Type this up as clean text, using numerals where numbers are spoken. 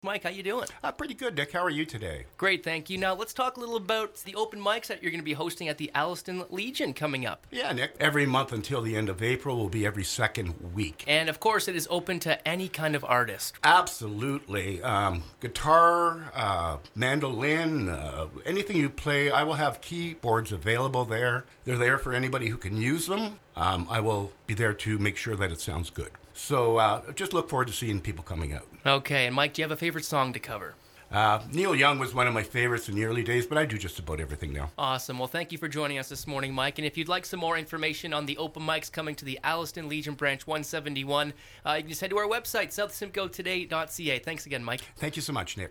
Mike, how you doing? Pretty good, Nick. How are you today? Great, thank you. Now, let's talk a little about the open mics that you're going to be hosting at the Alliston Legion coming up. Yeah, Nick. Every month until the end of April will be every second week. And, of course, it is open to any kind of artist. Absolutely. Guitar, mandolin, anything you play. I will have keyboards available there. They're there for anybody who can use them. I will be there to make sure that it sounds good. So just look forward to seeing people coming out. Okay, and Mike, do you have a favorite song to cover? Neil Young was one of my favorites in the early days, but I do just about everything now. Awesome. Well, thank you for joining us this morning, Mike. And if you'd like some more information on the open mics coming to the Alliston Legion Branch 171, you can just head to our website, southsimcotoday.ca. Thanks again, Mike. Thank you so much, Nick.